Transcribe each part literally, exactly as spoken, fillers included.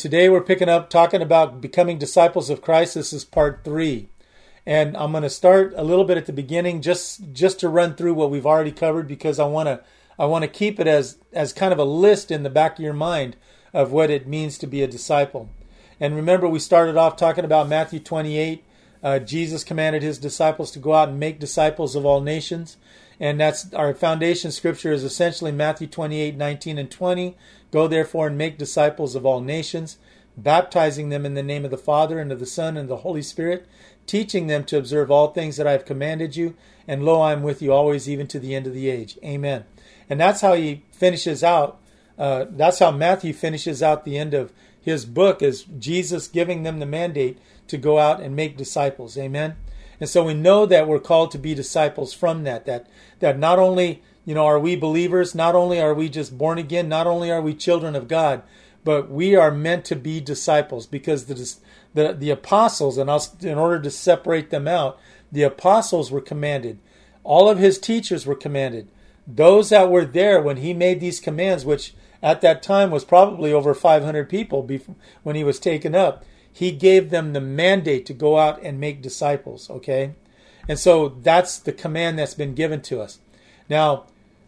today we're picking up talking about becoming disciples of Christ. This is part three. And I'm going to start a little bit at the beginning just, just to run through what we've already covered, because I want to I want to keep it as, as kind of a list in the back of your mind of what it means to be a disciple. And remember, we started off talking about Matthew twenty-eight. Uh, Jesus commanded his disciples to go out and make disciples of all nations. And that's our foundation scripture is essentially Matthew twenty-eight, nineteen, and twenty. Go therefore and make disciples of all nations, baptizing them in the name of the Father and of the Son and of the Holy Spirit, teaching them to observe all things that I have commanded you. And lo, I am with you always, even to the end of the age. Amen. And that's how he finishes out. Uh, that's how Matthew finishes out the end of his book, is Jesus giving them the mandate to go out and make disciples. Amen. And so we know that we're called to be disciples from that, that, that not only, you know, are we believers, not only are we just born again, not only are we children of God, but we are meant to be disciples, because the, the, the apostles, and I'll, in order to separate them out, the apostles were commanded. All of his teachers were commanded. Those that were there when he made these commands, which at that time was probably over five hundred people before, when he was taken up, he gave them the mandate to go out and make disciples, okay? And so that's the command that's been given to us. Now,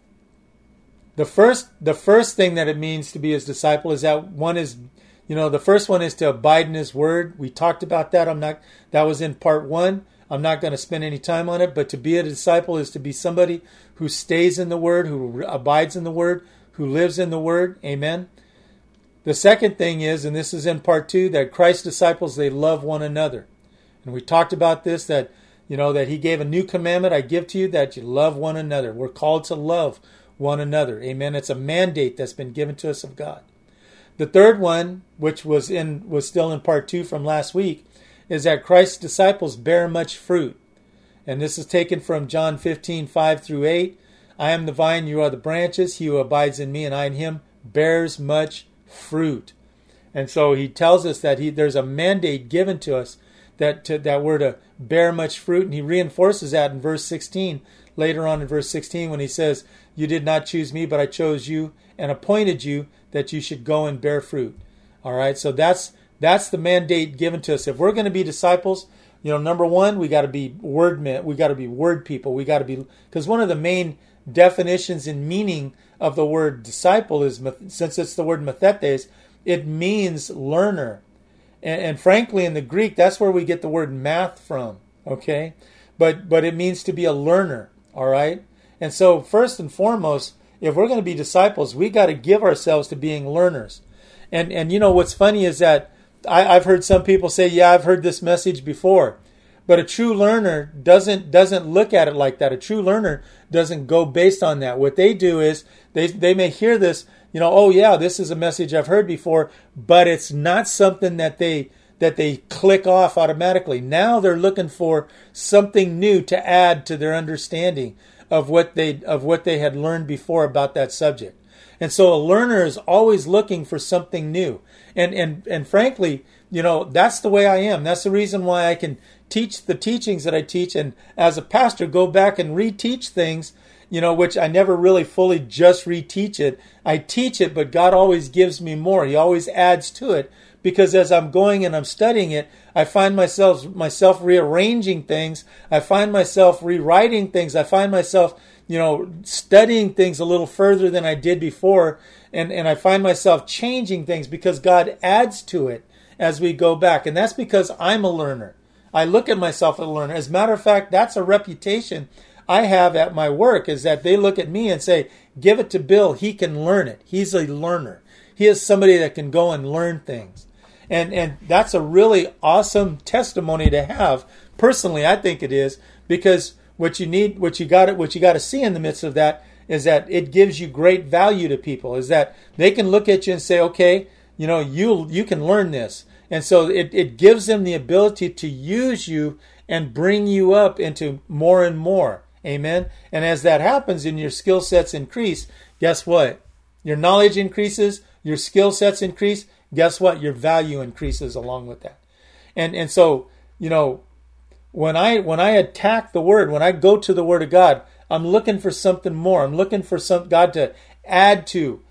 the first the first thing that it means to be his disciple is that one is, you know, the first one is to abide in his word. We talked about that. I'm not, that was in part one. I'm not going to spend any time on it, but to be a disciple is to be somebody who stays in the word, who abides in the word, who lives in the word. Amen. The second thing is, and this is in part two, that Christ's disciples, they love one another. And we talked about this, that, you know, that he gave a new commandment I give to you, that you love one another. We're called to love one another. Amen. It's a mandate that's been given to us of God. The third one, which was in was still in part two from last week, is that Christ's disciples bear much fruit. And this is taken from John fifteen, five through eight. I am the vine, you are the branches. He who abides in me and I in him bears much fruit. And so he tells us that he there's a mandate given to us that to, that we're to bear much fruit. And he reinforces that in verse sixteen, later on in verse sixteen, when he says, you did not choose me, but I chose you and appointed you that you should go and bear fruit. All right, so that's That's the mandate given to us. If we're going to be disciples, you know, number one, we got to be word men. We got to be word people. We got to be, because one of the main definitions and meaning of the word disciple is, since it's the word mathetes, it means learner. And, and frankly, in the Greek, that's where we get the word math from. Okay, but but it means to be a learner. All right, and so first and foremost, if we're going to be disciples, we got to give ourselves to being learners. And and you know what's funny is that I, I've heard some people say, yeah, I've heard this message before. But a true learner doesn't doesn't look at it like that. A true learner doesn't go based on that. What they do is they they may hear this, you know, oh yeah, this is a message I've heard before, but it's not something that they that they click off automatically. Now they're looking for something new to add to their understanding of what they of what they had learned before about that subject. And so a learner is always looking for something new. And, and, and frankly, you know, that's the way I am. That's the reason why I can teach the teachings that I teach. And as a pastor, go back and reteach things, you know, which I never really fully just reteach it. I teach it, but God always gives me more. He always adds to it, because as I'm going and I'm studying it, I find myself, myself rearranging things. I find myself rewriting things. I find myself, you know, studying things a little further than I did before. And, and I find myself changing things because God adds to it as we go back. And that's because I'm a learner. I look at myself as a learner. As a matter of fact, that's a reputation I have at my work, is that they look at me and say, give it to Bill. He can learn it. He's a learner. He is somebody that can go and learn things. And and that's a really awesome testimony to have. Personally, I think it is, because what you need, what you got, what you got to see in the midst of that is that it gives you great value to people. Is that they can look at you and say, okay, you know, you you can learn this, and so it it gives them the ability to use you and bring you up into more and more. Amen. And as that happens and your skill sets increase, guess what? Your knowledge increases, your skill sets increase. Guess what? Your value increases along with that. And and so, you know, when I when I attack the Word, when I go to the Word of God, I'm looking for something more. I'm looking for some God to add to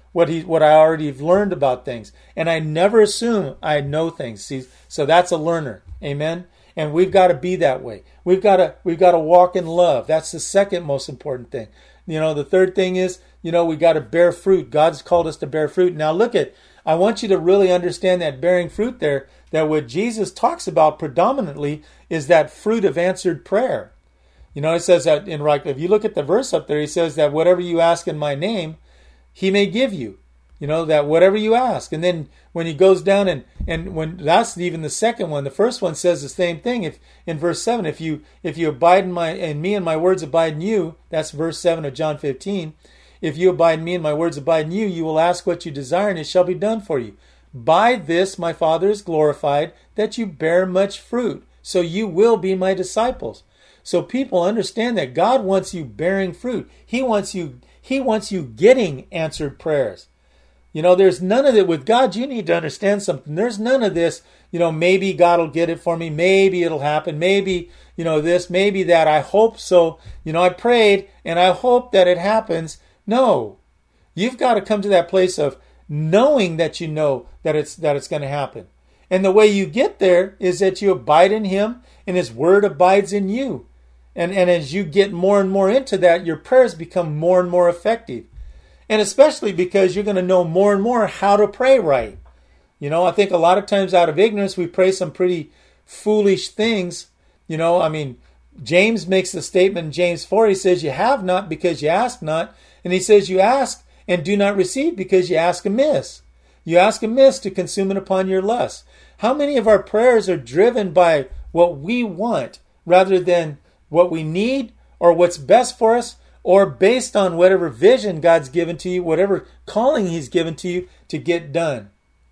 what he what I already have learned about things. And I never assume I know things. See, so that's a learner. Amen. And we've got to be that way. We've got to we've got to walk in love. That's the second most important thing. You know, the third thing is, you know, we got to bear fruit. God's called us to bear fruit. Now look at, I want you to really understand that bearing fruit there, that what Jesus talks about predominantly is that fruit of answered prayer. You know, it says that in right, if you look at the verse up there, he says that whatever you ask in my name, he may give you. You know, that whatever you ask. And then when he goes down and, and when that's even the second one, the first one says the same thing. If in verse seven, if you if you abide in my in me and my words abide in you, that's verse seven of John fifteen. If you abide in me and my words abide in you, you will ask what you desire and it shall be done for you. By this my Father is glorified, that you bear much fruit, so you will be my disciples. So people understand that God wants you bearing fruit. He wants you He wants you getting answered prayers. You know, there's none of it with God. You need to understand something. There's none of this, you know, maybe God will get it for me. Maybe it'll happen. Maybe, you know, this, maybe that. I hope so. You know, I prayed and I hope that it happens. No, you've got to come to that place of knowing that you know that it's, that it's going to happen. And the way you get there is that you abide in him and his word abides in you. And, and as you get more and more into that, your prayers become more and more effective. And especially because you're going to know more and more how to pray right. You know, I think a lot of times out of ignorance, we pray some pretty foolish things. You know, I mean, James makes the statement in James four. He says, you have not because you ask not. And he says, you ask and do not receive because you ask amiss. You ask amiss to consume it upon your lust. How many of our prayers are driven by what we want rather than what we need or what's best for us? Or based on whatever vision God's given to you, whatever calling he's given to you to get done.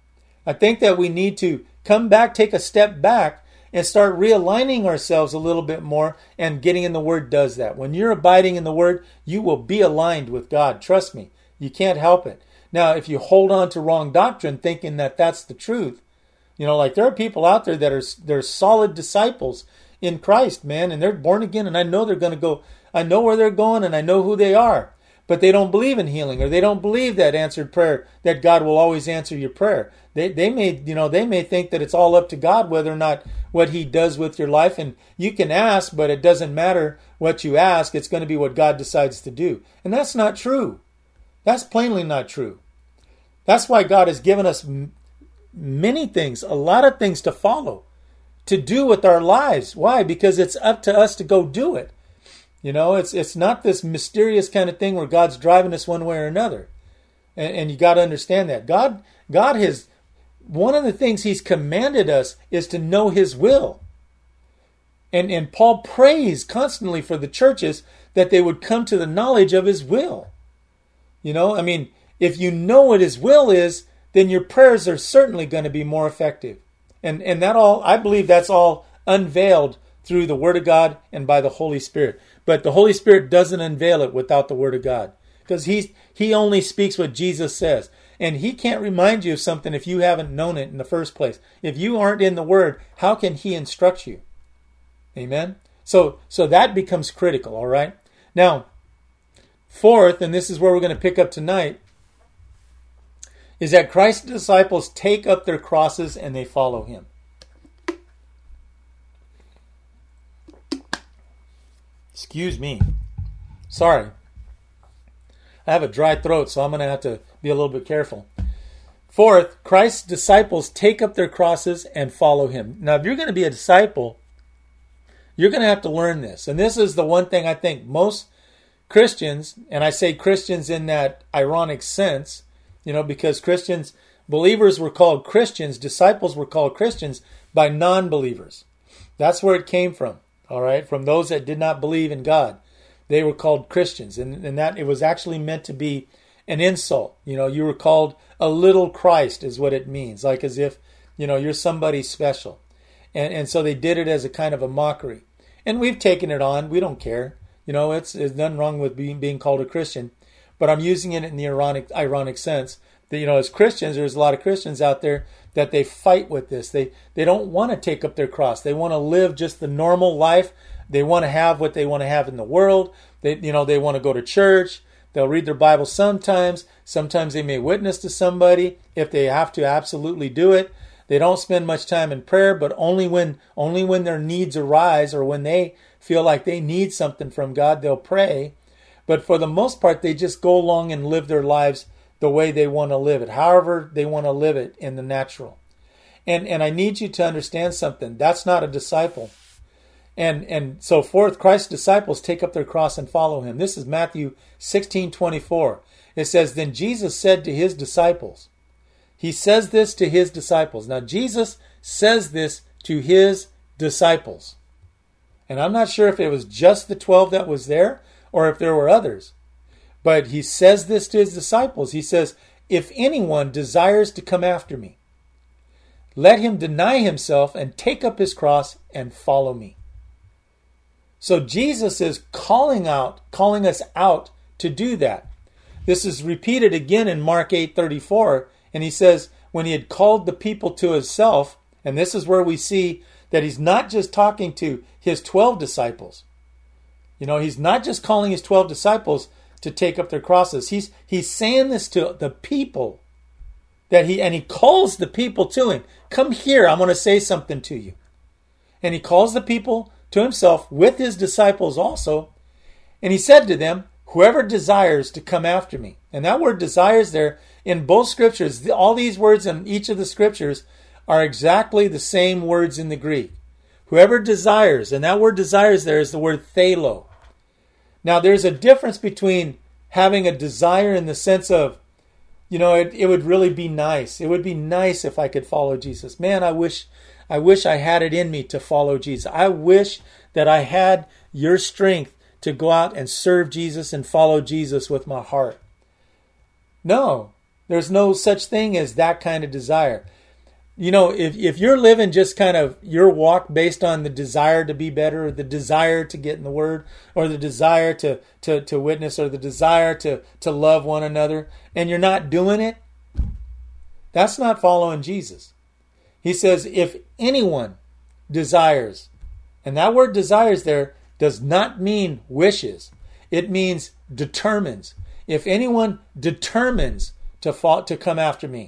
I think that we need to come back, take a step back, and start realigning ourselves a little bit more, and getting in the Word does that. When you're abiding in the Word, you will be aligned with God. Trust me, you can't help it. Now, if you hold on to wrong doctrine thinking that that's the truth, you know, like there are people out there that are they're solid disciples in Christ, man, and they're born again, and I know they're going to go, I know where they're going and I know who they are, but they don't believe in healing, or they don't believe that answered prayer, that God will always answer your prayer. They they may, you know, they may think that it's all up to God whether or not what he does with your life, and you can ask, but it doesn't matter what you ask. It's going to be what God decides to do. And that's not true. That's plainly not true. That's why God has given us m- many things, a lot of things to follow, to do with our lives. Why? Because it's up to us to go do it. You know, it's it's not this mysterious kind of thing where God's driving us one way or another. And, and you got to understand that. God, God has, one of the things he's commanded us is to know his will. And, and Paul prays constantly for the churches that they would come to the knowledge of his will. You know, I mean, if you know what his will is, then your prayers are certainly going to be more effective. And and that all, I believe that's all unveiled through the Word of God and by the Holy Spirit. But the Holy Spirit doesn't unveil it without the Word of God. Because he's, he only speaks what Jesus says. And he can't remind you of something if you haven't known it in the first place. If you aren't in the Word, how can he instruct you? Amen? So, so that becomes critical, all right? Now, fourth, and this is where we're going to pick up tonight, is that Christ's disciples take up their crosses and they follow him. Excuse me. Sorry. I have a dry throat, so I'm going to have to be a little bit careful. Fourth, Christ's disciples take up their crosses and follow him. Now, if you're going to be a disciple, you're going to have to learn this. And this is the one thing I think most Christians, and I say Christians in that ironic sense, you know, because Christians, believers were called Christians, disciples were called Christians by non-believers. That's where it came from. All right, from those that did not believe in God, they were called Christians, and, and that it was actually meant to be an insult. You know, you were called a little Christ, is what it means, like as if, you know, you're somebody special, and and so they did it as a kind of a mockery, and we've taken it on. We don't care, you know. It's there's nothing wrong with being being called a Christian, but I'm using it in the ironic ironic sense that, you know, as Christians, there's a lot of Christians out there that they fight with this. They they don't want to take up their cross. They want to live just the normal life. They want to have what they want to have in the world. They you know they want to go to church. They'll read their Bible sometimes. Sometimes they may witness to somebody if they have to absolutely do it. They don't spend much time in prayer, but only when only when their needs arise or when they feel like they need something from God, they'll pray. But for the most part, they just go along and live their lives the way they want to live it, however they want to live it in the natural. And and I need you to understand something. That's not a disciple. And and so forth, Christ's disciples take up their cross and follow him. This is Matthew sixteen twenty-four. It says, then Jesus said to his disciples, he says this to his disciples. Now, Jesus says this to his disciples. And I'm not sure if it was just the twelve that was there or if there were others. But he says this to his disciples. He says, if anyone desires to come after me, let him deny himself and take up his cross and follow me. So Jesus is calling out, calling us out to do that. This is repeated again in Mark eight thirty-four. And he says, when he had called the people to himself, and this is where we see that he's not just talking to his twelve disciples. You know, he's not just calling his twelve disciples to take up their crosses. He's he's saying this to the people that he and he calls the people to him. Come here, I'm going to say something to you. And he calls the people to himself with his disciples also. And he said to them, whoever desires to come after me. And that word desires there in both scriptures, all these words in each of the scriptures are exactly the same words in the Greek. Whoever desires, and that word desires there is the word thelo. Now there's a difference between having a desire in the sense of, you know, it, it would really be nice. It would be nice if I could follow Jesus. Man, I wish I wish I had it in me to follow Jesus. I wish that I had your strength to go out and serve Jesus and follow Jesus with my heart. No, there's no such thing as that kind of desire. You know, if, if you're living just kind of your walk based on the desire to be better, or the desire to get in the Word, or the desire to, to, to witness, or the desire to, to love one another, and you're not doing it, that's not following Jesus. He says, if anyone desires, and that word desires there does not mean wishes. It means determines. If anyone determines to fall, to come after me.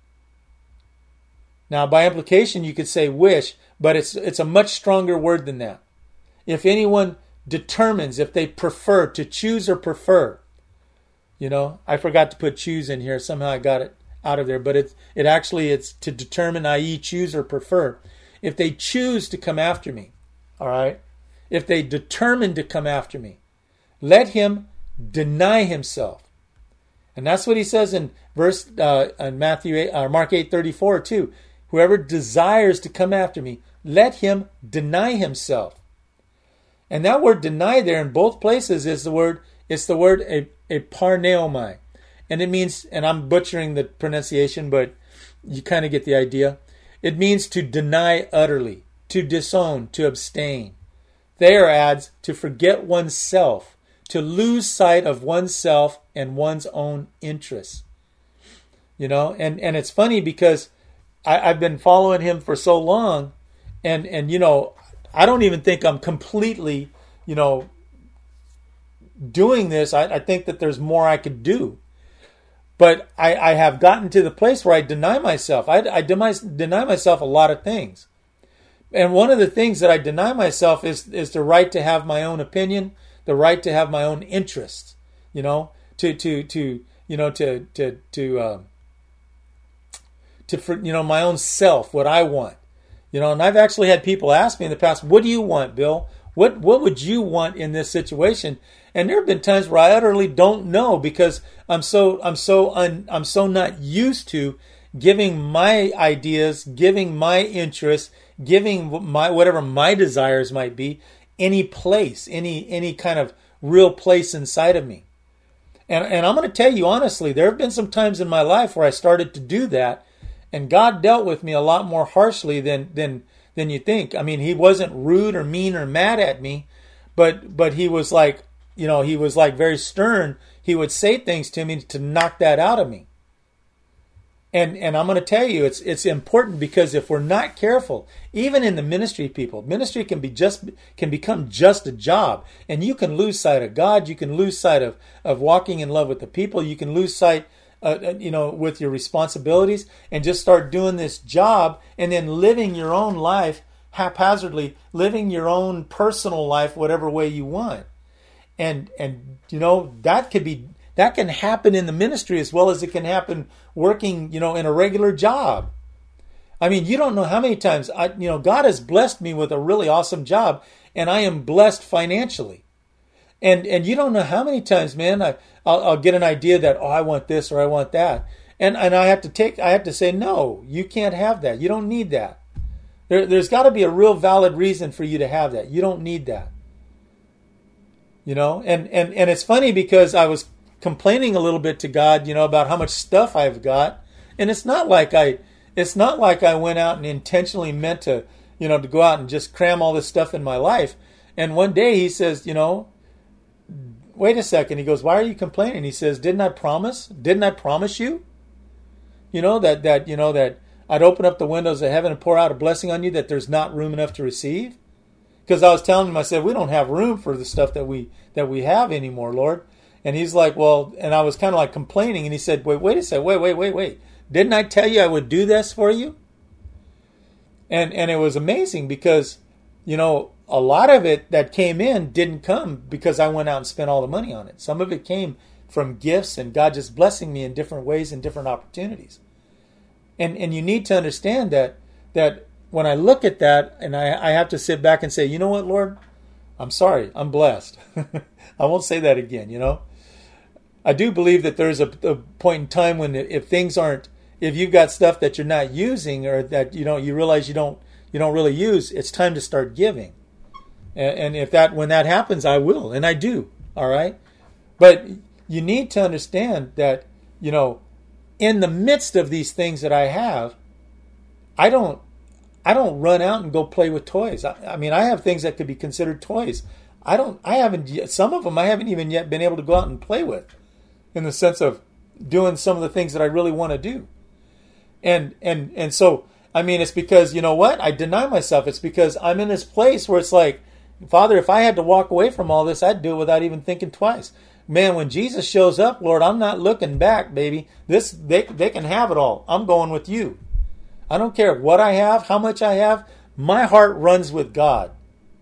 Now, by implication, you could say wish, but it's it's a much stronger word than that. If anyone determines, if they prefer, to choose or prefer. You know, I forgot to put choose in here. Somehow I got it out of there, but it it actually it's to determine, that is choose or prefer. If they choose to come after me, all right? If they determine to come after me, let him deny himself. And that's what he says in verse uh, in Matthew eight, uh, Mark eight thirty-four too. Whoever desires to come after me, let him deny himself. And that word deny there in both places is the word, it's the word a, a parneomai. And it means, and I'm butchering the pronunciation, but you kind of get the idea. It means to deny utterly, to disown, to abstain. There adds to forget oneself, to lose sight of oneself and one's own interests. You know, and, and it's funny because I, I've been following him for so long, and, and, you know, I don't even think I'm completely, you know, doing this. I, I think that there's more I could do. But I, I have gotten to the place where I deny myself. I, I deny, deny myself a lot of things. And one of the things that I deny myself is, is the right to have my own opinion, the right to have my own interests, you know, to, to, to, you know, to, to, to, uh, to, for, you know, my own self, what I want, you know, and I've actually had people ask me in the past, what do you want, Bill? What, what would you want in this situation? And there have been times where I utterly don't know because I'm so, I'm so, un, I'm so not used to giving my ideas, giving my interests, giving my whatever my desires might be, any place, any any kind of real place inside of me. And and I'm going to tell you honestly, there have been some times in my life where I started to do that, and God dealt with me a lot more harshly than than than you think. I mean, he wasn't rude or mean or mad at me, but but he was like, you know, he was like very stern. He would say things to me to knock that out of me. And and I'm going to tell you, it's it's important, because if we're not careful, even in the ministry, people, ministry can be just can become just a job, and you can lose sight of God. You can lose sight of of walking in love with the people. You can lose sight, uh, you know, with your responsibilities, and just start doing this job, and then living your own life haphazardly, living your own personal life whatever way you want, and and you know that could be. That can happen in the ministry as well as it can happen working, you know, in a regular job. I mean, you don't know how many times I, you know, God has blessed me with a really awesome job, and I am blessed financially. And and you don't know how many times, man, I I'll, I'll get an idea that, oh, I want this or I want that, and and I have to take, I have to say, no, you can't have that. You don't need that. There, there's got to be a real valid reason for you to have that. You don't need that. You know, and and and it's funny because I was complaining a little bit to God, you know, about how much stuff I've got. And it's not like I, it's not like I went out and intentionally meant to, you know, to go out and just cram all this stuff in my life. And one day he says, you know, wait a second. He goes, why are you complaining? He says, didn't I promise? Didn't I promise you? You know, that, that, you know, that I'd open up the windows of heaven and pour out a blessing on you that there's not room enough to receive. Because I was telling him, I said, we don't have room for the stuff that we, that we have anymore, Lord. And he's like, well, and I was kind of like complaining, and he said, wait, wait a second, wait, wait, wait, wait. Didn't I tell you I would do this for you? And and it was amazing because, you know, a lot of it that came in didn't come because I went out and spent all the money on it. Some of it came from gifts and God just blessing me in different ways and different opportunities. And and you need to understand that that when I look at that, and I, I have to sit back and say, you know what, Lord? I'm sorry, I'm blessed. I won't say that again, you know. I do believe that there's a, a point in time when if things aren't, if you've got stuff that you're not using or that you don't, you realize you don't, you don't really use, it's time to start giving. And, and if that, when that happens, I will, and I do. All right. But you need to understand that, you know, in the midst of these things that I have, I don't, I don't run out and go play with toys. I, I mean, I have things that could be considered toys. I don't, I haven't, some of them I haven't even yet been able to go out and play with, in the sense of doing some of the things that I really want to do. And, and, and so, I mean, it's because, you know what? I deny myself. It's because I'm in this place where it's like, Father, if I had to walk away from all this, I'd do it without even thinking twice. Man, when Jesus shows up, Lord, I'm not looking back, baby. This, they, they can have it all. I'm going with you. I don't care what I have, how much I have. My heart runs with God.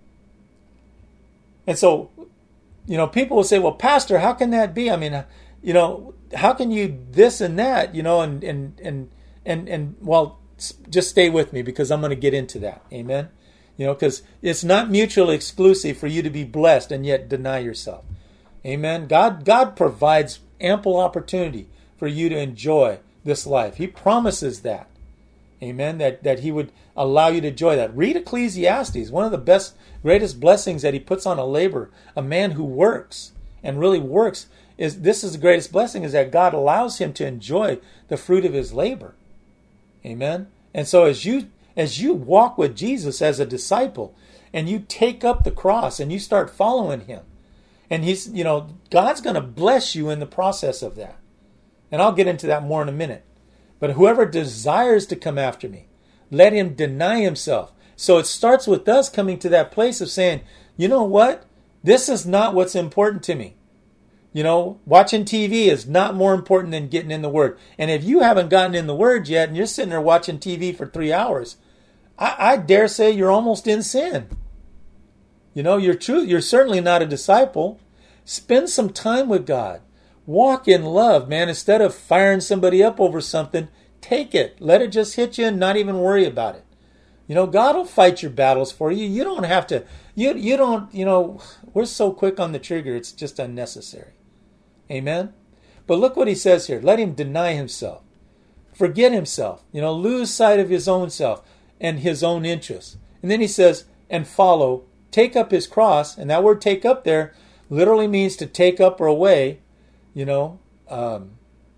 And so, you know, people will say, well, Pastor, how can that be? I mean, you know, how can you this and that, you know, and, and, and, and, and well, just stay with me because I'm going to get into that. Amen. You know, because it's not mutually exclusive for you to be blessed and yet deny yourself. Amen. God, God provides ample opportunity for you to enjoy this life. He promises that. Amen. That, that he would allow you to enjoy that. Read Ecclesiastes. One of the best, greatest blessings that he puts on a laborer, a man who works and really works, is this is the greatest blessing, is that God allows him to enjoy the fruit of his labor. Amen. And so as you as you walk with Jesus as a disciple and you take up the cross and you start following him, and he's, you know, God's going to bless you in the process of that. And I'll get into that more in a minute. But whoever desires to come after me, let him deny himself. So it starts with us coming to that place of saying, you know what? This is not what's important to me. You know, watching T V is not more important than getting in the Word. And if you haven't gotten in the Word yet and you're sitting there watching T V for three hours, I, I dare say you're almost in sin. You know, you're true. You're certainly not a disciple. Spend some time with God. Walk in love, man. Instead of firing somebody up over something, take it. Let it just hit you and not even worry about it. You know, God will fight your battles for you. You don't have to, you, you don't, you know, we're so quick on the trigger, it's just unnecessary. Amen? But look what he says here. Let him deny himself. Forget himself. You know, lose sight of his own self and his own interests. And then he says, and follow, take up his cross. And that word take up there literally means to take up or away. You know, um,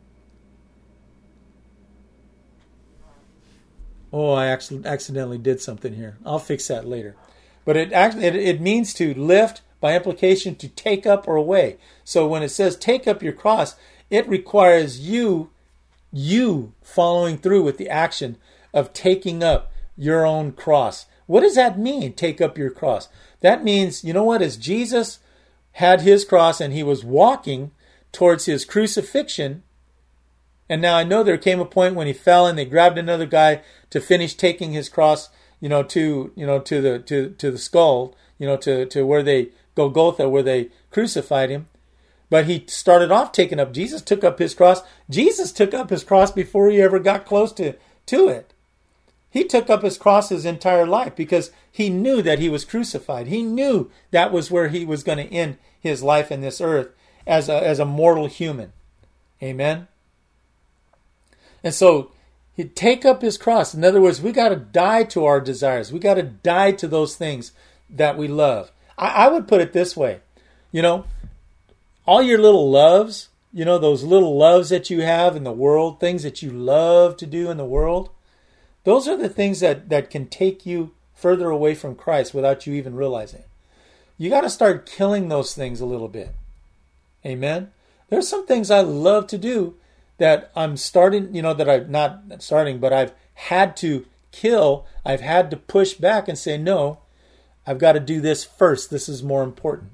oh, I actually accidentally did something here. I'll fix that later. But it actually it, it means to lift, by implication, to take up or away. So when it says take up your cross, it requires you You following through with the action of taking up your own cross. What does that mean, take up your cross? That means, you know what, as Jesus had his cross and he was walking towards his crucifixion, and now I know there came a point when he fell and they grabbed another guy to finish taking his cross, you know, to, you know, to the, to, to the skull, you know, to, to where they, Golgotha, where they crucified him. But he started off taking up, Jesus took up his cross. Jesus took up his cross before he ever got close to, to it. He took up his cross his entire life because he knew that he was crucified. He knew that was where he was going to end his life in this earth as a, as a mortal human. Amen? And so he'd take up his cross. In other words, we got to die to our desires. We got to die to those things that we love. I, I would put it this way. You know, all your little loves, you know, those little loves that you have in the world, things that you love to do in the world, those are the things that, that can take you further away from Christ without you even realizing it. You got to start killing those things a little bit. Amen? There's some things I love to do that I'm starting, you know, that I'm not starting, but I've had to kill. I've had to push back and say, no, I've got to do this first. This is more important.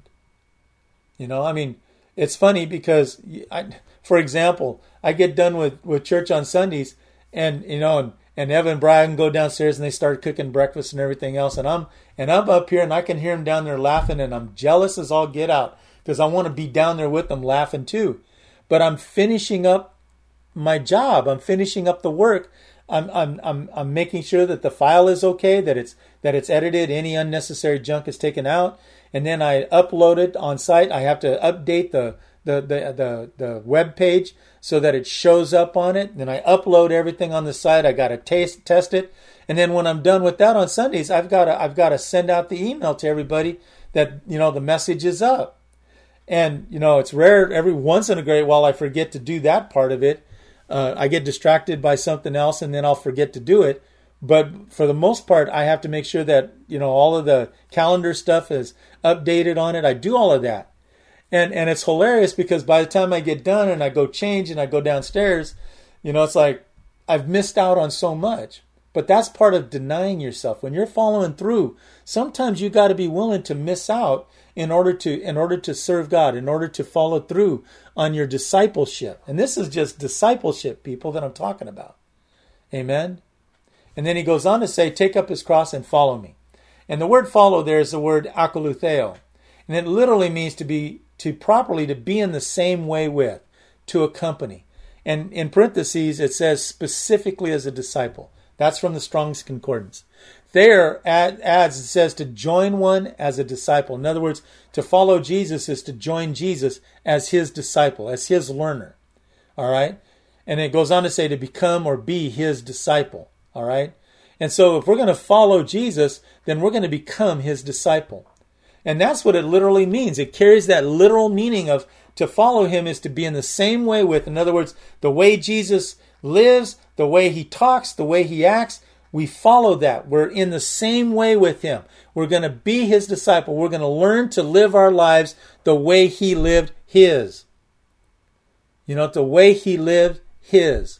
You know, I mean, it's funny because, I, for example, I get done with, with church on Sundays and, you know, and, and Evan and Brian go downstairs and they start cooking breakfast and everything else. And I'm, and I'm up here and I can hear them down there laughing and I'm jealous as all get out because I want to be down there with them laughing too. But I'm finishing up my job. I'm finishing up the work. I'm, I'm, I'm, I'm making sure that the file is okay, that it's, that it's edited, any unnecessary junk is taken out. And then I upload it on site. I have to update the, the, the, the, the web page so that it shows up on it. Then I upload everything on the site. I got to taste, test it. And then when I'm done with that on Sundays, I've got to, I've got to send out the email to everybody that, you know, the message is up. And, you know, it's rare every once in a great while I forget to do that part of it. Uh, I get distracted by something else and then I'll forget to do it. But for the most part, I have to make sure that, you know, all of the calendar stuff is updated on it. I do all of that. And and it's hilarious because by the time I get done and I go change and I go downstairs, you know, it's like I've missed out on so much. But that's part of denying yourself. When you're following through, sometimes you got to be willing to miss out in order to in order to serve God, in order to follow through on your discipleship. And this is just discipleship, people, that I'm talking about. Amen. And then he goes on to say, take up his cross and follow me. And the word follow there is the word akolutheo. And it literally means to be, to properly, to be in the same way with, to accompany. And in parentheses, it says specifically as a disciple. That's from the Strong's Concordance. There, add, adds, it says to join one as a disciple. In other words, to follow Jesus is to join Jesus as his disciple, as his learner. All right? And it goes on to say to become or be his disciple. All right? And so if we're going to follow Jesus, then we're going to become his disciple. And that's what it literally means. It carries that literal meaning of to follow him is to be in the same way with. In other words, the way Jesus lives, the way he talks, the way he acts, we follow that. We're in the same way with him. We're going to be his disciple. We're going to learn to live our lives the way he lived his. You know, the way he lived his.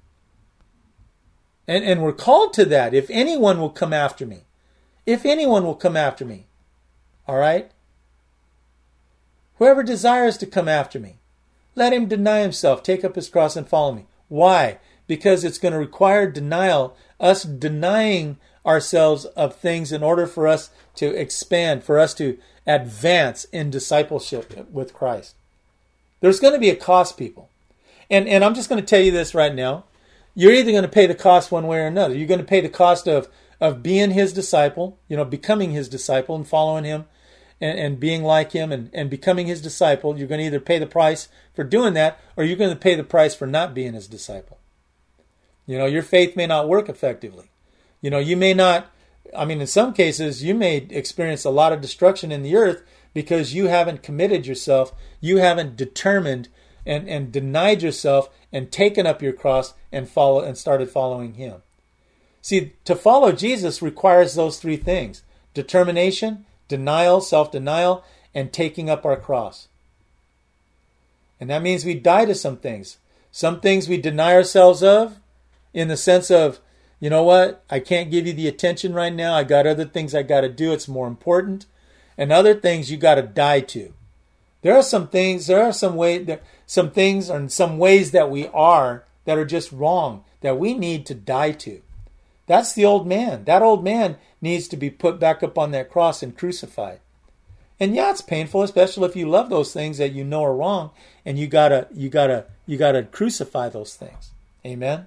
And, and we're called to that. If anyone will come after me. If anyone will come after me. All right? Whoever desires to come after me, let him deny himself, take up his cross and follow me. Why? Because it's going to require denial, us denying ourselves of things in order for us to expand, for us to advance in discipleship with Christ. There's going to be a cost, people. And, and I'm just going to tell you this right now. You're either going to pay the cost one way or another. You're going to pay the cost of, of being his disciple, you know, becoming his disciple and following him and, and being like him and, and becoming his disciple. You're going to either pay the price for doing that or you're going to pay the price for not being his disciple. You know, your faith may not work effectively. You know, you may not, I mean, in some cases, you may experience a lot of destruction in the earth because you haven't committed yourself, you haven't determined and, and denied yourself and taken up your cross and follow and started following him. See, to follow Jesus requires those three things: determination, denial, self-denial, and taking up our cross. And that means we die to some things. Some things we deny ourselves of in the sense of, you know what, I can't give you the attention right now. I got other things I got to do. It's more important. And other things you got to die to. There are some things, there are some way, there, some things and some ways that we are that are just wrong, that we need to die to. That's the old man. That old man needs to be put back up on that cross and crucified. And yeah, it's painful, especially if you love those things that you know are wrong, and you gotta, you gotta, you gotta crucify those things. Amen.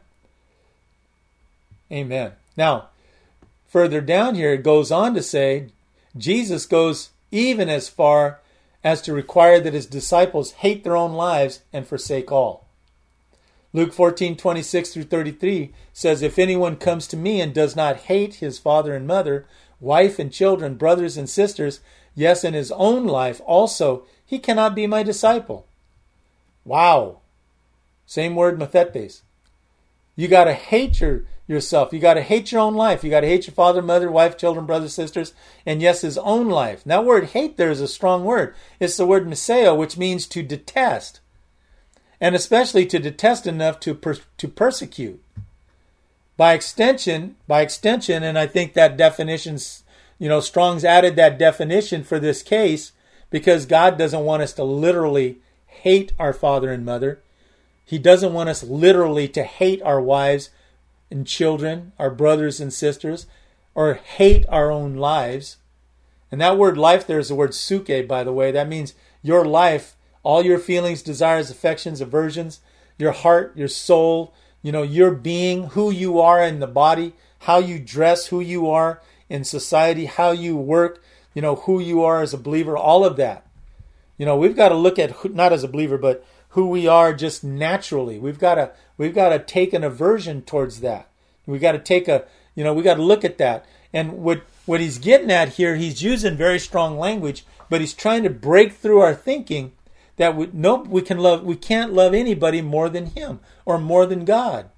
Amen. Now, further down here, it goes on to say, Jesus goes even as far as to require that his disciples hate their own lives and forsake all. Luke fourteen, twenty-six through thirty-three says, if anyone comes to me and does not hate his father and mother, wife and children, brothers and sisters, yes, and his own life also, he cannot be my disciple. Wow. Same word, mathetes. You got to hate your, yourself. You got to hate your own life. You got to hate your father, mother, wife, children, brothers, sisters, and yes, his own life. That word hate there is a strong word. It's the word miseo, which means to detest. And especially to detest enough to per, to persecute. By extension, by extension, and I think that definition's, you know, Strong's added that definition for this case because God doesn't want us to literally hate our father and mother. He doesn't want us literally to hate our wives and children, our brothers and sisters, or hate our own lives. And that word life there is the word suke, by the way. That means your life, all your feelings, desires, affections, aversions, your heart, your soul, you know, your being, who you are in the body, how you dress, who you are in society, how you work, you know, who you are as a believer, all of that. You know, we've got to look at, who, not as a believer, but who we are just naturally. We've got to, we've got to take an aversion towards that. We've got to take a, you know, we got to look at that. And what, what he's getting at here, he's using very strong language, but he's trying to break through our thinking that we, no, we can love, we can't love anybody more than him or more than God.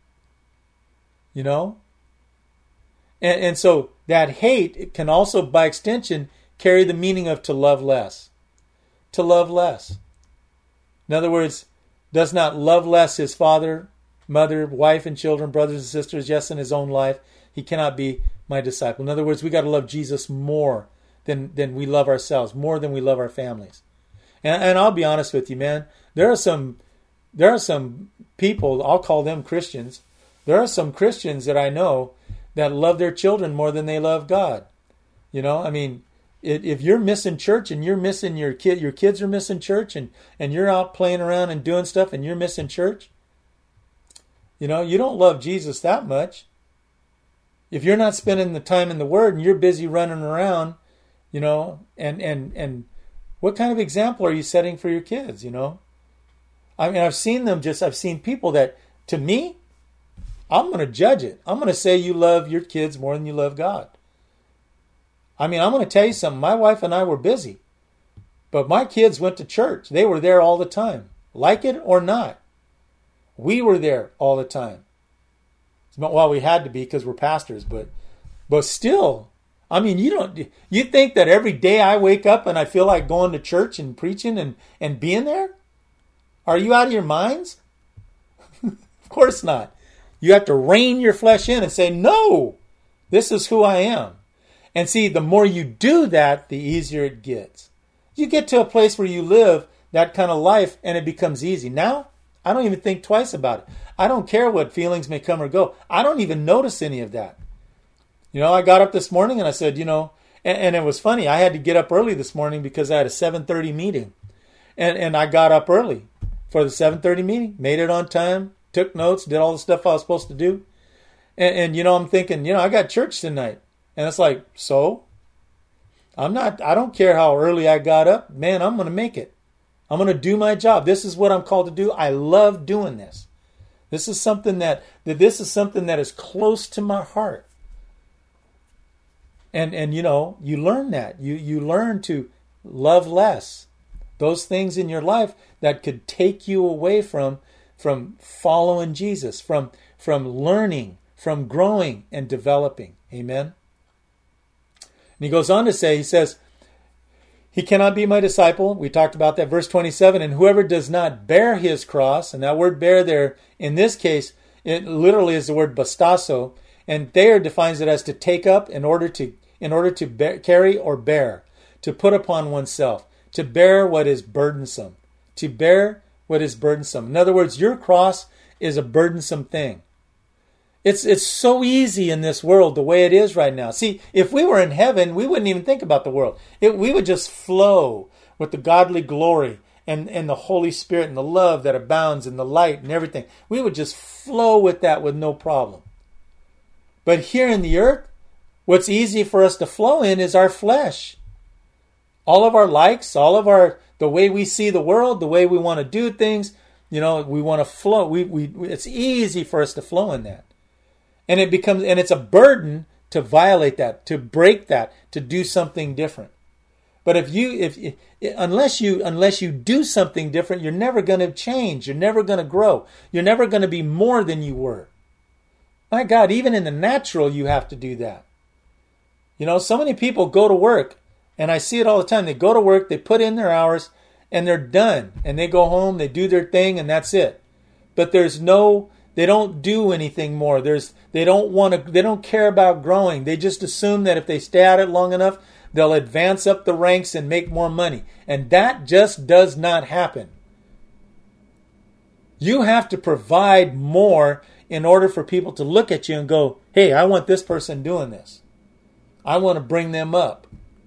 You know? And, and so that hate it can also, by extension, carry the meaning of to love less. To love less. In other words, does not love less his father, mother, wife and children, brothers and sisters, yes, in his own life, he cannot be my disciple. In other words, we got to love Jesus more than, than we love ourselves, more than we love our families. And, and I'll be honest with you, man, there are some there are some people, I'll call them Christians, there are some Christians that I know that love their children more than they love God. You know, I mean, if you're missing church and you're missing your kid, your kids are missing church and, and you're out playing around and doing stuff and you're missing church, you know, you don't love Jesus that much. If you're not spending the time in the Word and you're busy running around, you know, and, and, and what kind of example are you setting for your kids, you know? I mean, I've seen them just, I've seen people that, to me, I'm going to judge it. I'm going to say you love your kids more than you love God. I mean, I'm going to tell you something. My wife and I were busy, but my kids went to church. They were there all the time, like it or not. We were there all the time. Well, we had to be because we're pastors, but but still, I mean, you don't. You think that every day I wake up and I feel like going to church and preaching and, and being there? Are you out of your minds? Of course not. You have to rein your flesh in and say, no, this is who I am. And see, the more you do that, the easier it gets. You get to a place where you live that kind of life and it becomes easy. Now, I don't even think twice about it. I don't care what feelings may come or go. I don't even notice any of that. You know, I got up this morning and I said, you know, and, and it was funny. I had to get up early this morning because I had a seven thirty meeting. And, and I got up early for the seven thirty meeting, made it on time, took notes, did all the stuff I was supposed to do. And, and, you know, I'm thinking, you know, I got church tonight. And it's like, so? I'm not, I don't care how early I got up. Man, I'm going to make it. I'm going to do my job. This is what I'm called to do. I love doing this. This is something that, that this is something that is close to my heart. And, and you know, you learn that. You, you learn to love less. Those things in your life that could take you away from, from following Jesus, from, from learning, from growing and developing. Amen? And he goes on to say, he says, He cannot be my disciple. We talked about that. Verse twenty-seven, and whoever does not bear his cross, and that word bear there, in this case, it literally is the word bastasso, and there defines it as to take up in order to in order to bear, carry or bear, to put upon oneself, to bear what is burdensome, to bear what is burdensome. In other words, your cross is a burdensome thing. It's it's so easy in this world the way it is right now. See, if we were in heaven, we wouldn't even think about the world. It, we would just flow with the godly glory and, and the Holy Spirit and the love that abounds and the light and everything. We would just flow with that with no problem. But here in the earth, what's easy for us to flow in is our flesh. All of our likes, all of our, the way we see the world, the way we want to do things, you know, we want to flow. We, we, it's easy for us to flow in that. And it becomes, and it's a burden to violate that, to break that, to do something different. But if you, if unless you, unless you do something different, you're never going to change. You're never going to grow. You're never going to be more than you were. My God, even in the natural, you have to do that. You know, so many people go to work, and I see it all the time. They go to work, they put in their hours, and they're done. And they go home, they do their thing, and that's it. But there's no, they don't do anything more. There's, they don't want to, they don't care about growing. They just assume that if they stay at it long enough, they'll advance up the ranks and make more money. And that just does not happen. You have to provide more in order for people to look at you and go, hey, I want this person doing this. I want to bring them up.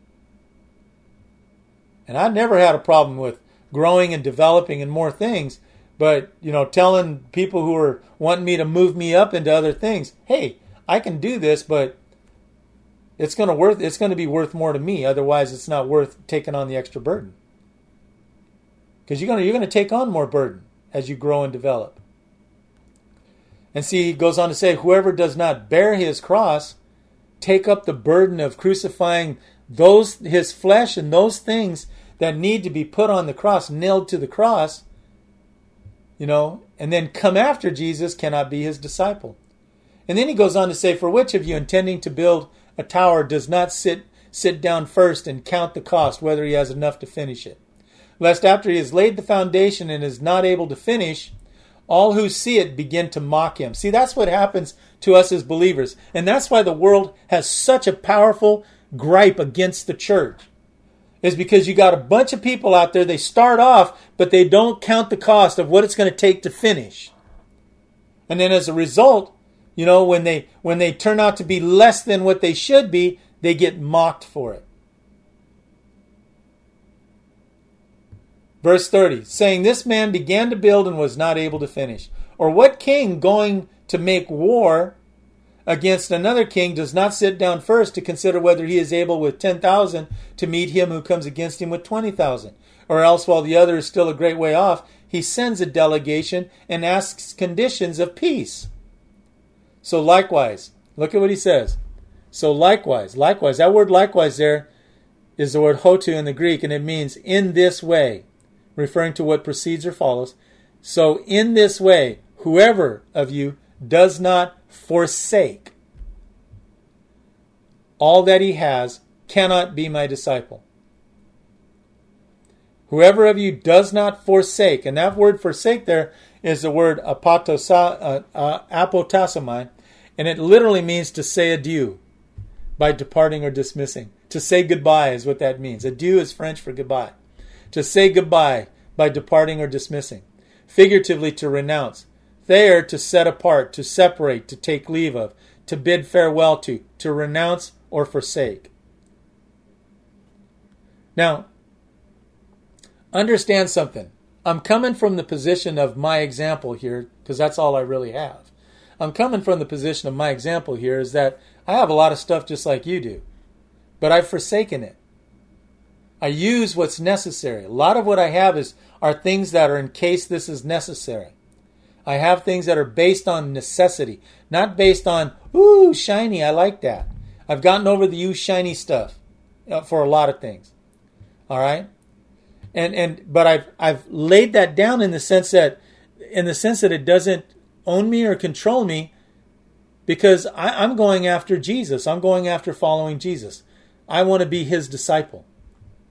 And I've never had a problem with growing and developing and more things. But, you know, telling people who are wanting me to move me up into other things, hey, I can do this, but it's going to worth it's going to be worth more to me. Otherwise, it's not worth taking on the extra burden. Because you're going to you're going to take on more burden as you grow and develop. And see, he goes on to say, whoever does not bear his cross, take up the burden of crucifying those his flesh and those things that need to be put on the cross, nailed to the cross, you know, and then come after Jesus cannot be his disciple. And then he goes on to say, for which of you intending to build a tower does not sit sit down first and count the cost, whether he has enough to finish it? Lest after he has laid the foundation and is not able to finish, all who see it begin to mock him. See, that's what happens to us as believers. And that's why the world has such a powerful gripe against the church. Is because you got a bunch of people out there, they start off, but they don't count the cost of what it's going to take to finish. And then as a result, you know, when they when they turn out to be less than what they should be, they get mocked for it. Verse thirty, saying, this man began to build and was not able to finish. Or what king going to make war against another king does not sit down first to consider whether he is able with ten thousand to meet him who comes against him with twenty thousand? Or else, while the other is still a great way off, he sends a delegation and asks conditions of peace. So likewise, look at what he says. So likewise, likewise, that word likewise there is the word hotu in the Greek, and it means in this way, referring to what precedes or follows. So in this way, whoever of you does not forsake all that he has cannot be my disciple. Whoever of you does not forsake, and that word forsake there is the word apotosa, uh, uh, apotasomai, and it literally means to say adieu by departing or dismissing. To say goodbye is what that means. Adieu is French for goodbye. To say goodbye by departing or dismissing. Figuratively, to renounce. There, to set apart, to separate, to take leave of, to bid farewell to, to renounce or forsake. Now, understand something. I'm coming from the position of my example here, because that's all I really have. I'm coming from the position of my example here is that I have a lot of stuff just like you do, but I've forsaken it. I use what's necessary. A lot of what I have is are things that are in case this is necessary. I have things that are based on necessity, not based on, ooh, shiny, I like that. I've gotten over the ooh, shiny stuff for a lot of things. All right? And and but I've I've laid that down in the sense that in the sense that it doesn't own me or control me, because I, I'm going after Jesus. I'm going after following Jesus. I want to be his disciple.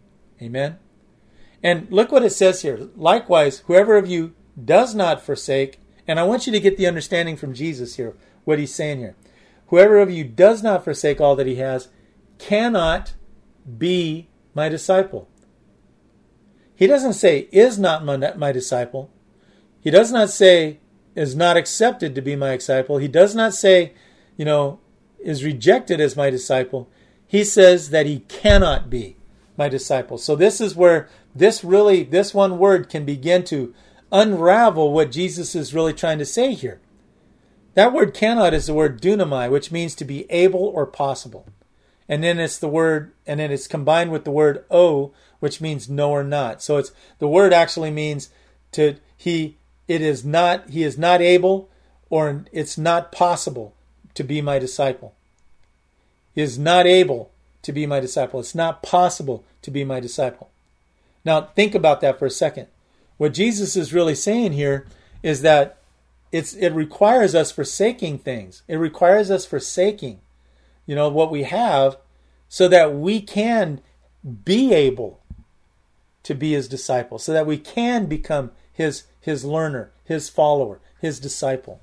Amen. And look what it says here. Likewise, whoever of you does not forsake, and I want you to get the understanding from Jesus here, what he's saying here. Whoever of you does not forsake all that he has cannot be my disciple. He doesn't say is not my, my disciple. He does not say is not accepted to be my disciple. He does not say, you know, is rejected as my disciple. He says that he cannot be my disciple. So this is where this really, this one word can begin to unravel what Jesus is really trying to say here. That word cannot is the word dunamai, which means to be able or possible. And then it's the word, and then it's combined with the word o, which means no or not. So it's the word actually means to he it is not he is not able, or it's not possible to be my disciple. He is not able to be my disciple. It's not possible to be my disciple. Now think about that for a second. What Jesus is really saying here is that it's it requires us forsaking things. It requires us forsaking, you know, what we have, so that we can be able to be his disciple, so that we can become his his learner, his follower, his disciple.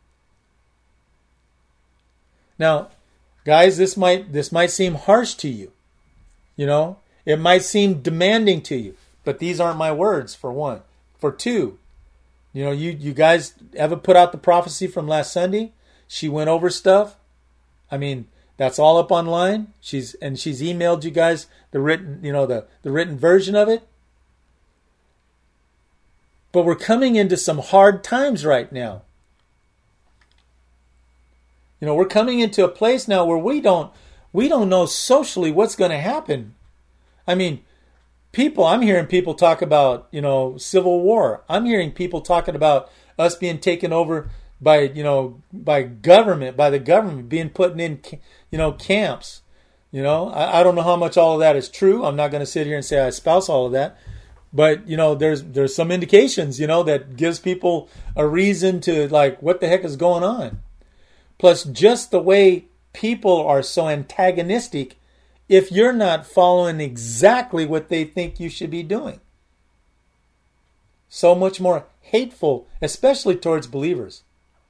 Now, guys, this might this might seem harsh to you. You know, it might seem demanding to you, but these aren't my words, for one. For two, you know, you, you guys ever put out the prophecy from last Sunday? She went over stuff. I mean, that's all up online. She's and she's emailed you guys the written, you know, the, the written version of it. But we're coming into some hard times right now. You know, we're coming into a place now where we don't we don't know socially what's going to happen. I mean, people, I'm hearing people talk about, you know, civil war. I'm hearing people talking about us being taken over by, you know, by government, by the government, being put in, you know, camps. You know, I, I don't know how much all of that is true. I'm not going to sit here and say I espouse all of that. But, you know, there's there's some indications, you know, that gives people a reason to, like, what the heck is going on? Plus, just the way people are so antagonistic if you're not following exactly what they think you should be doing. So much more hateful, especially towards believers.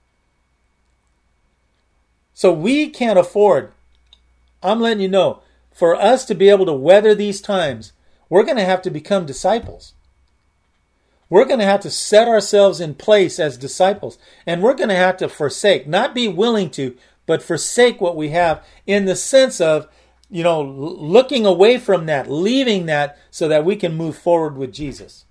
So we can't afford, I'm letting you know, for us to be able to weather these times, we're going to have to become disciples. We're going to have to set ourselves in place as disciples. And we're going to have to forsake, not be willing to, but forsake what we have in the sense of, you know, looking away from that, leaving that so that we can move forward with Jesus.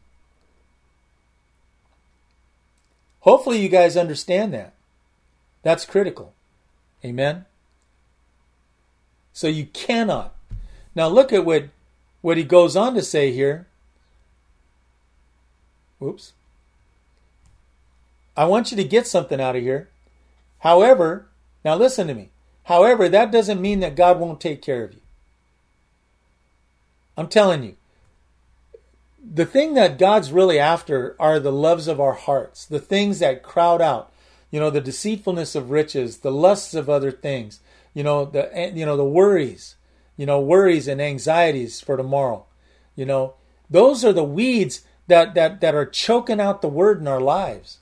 Hopefully you guys understand that. That's critical. Amen? So you cannot. Now look at what, what he goes on to say here. Oops. I want you to get something out of here. However, now listen to me. However, that doesn't mean that God won't take care of you. I'm telling you, the thing that God's really after are the loves of our hearts, the things that crowd out, you know, the deceitfulness of riches, the lusts of other things, you know, the you know the worries, you know, worries and anxieties for tomorrow. You know, those are the weeds that that that are choking out the word in our lives.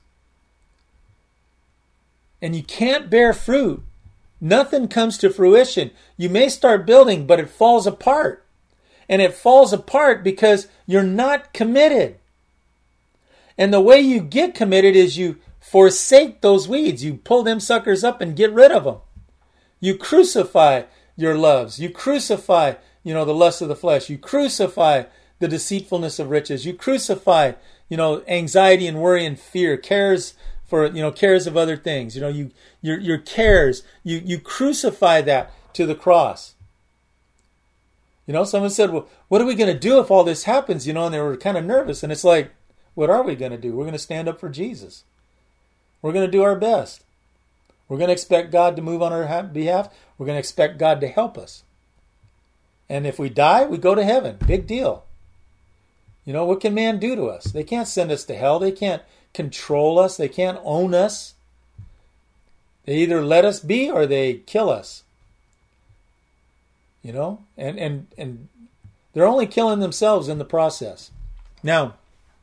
And you can't bear fruit. Nothing comes to fruition. You may start building, but it falls apart. And it falls apart because you're not committed. And the way you get committed is you forsake those weeds. You pull them suckers up and get rid of them. You crucify your loves. You crucify, you know, the lust of the flesh. You crucify the deceitfulness of riches. You crucify, you know, anxiety and worry and fear, cares for, you know, cares of other things. You know, you your your cares, you you crucify that to the cross. You know, someone said, well, what are we going to do if all this happens? You know, and they were kind of nervous. And it's like, what are we going to do? We're going to stand up for Jesus. We're going to do our best. We're going to expect God to move on our behalf. We're going to expect God to help us. And if we die, we go to heaven. Big deal. You know, what can man do to us? They can't send us to hell. They can't control us. They can't own us. They either let us be or they kill us. You know, and, and, and They're only killing themselves in the process. Now,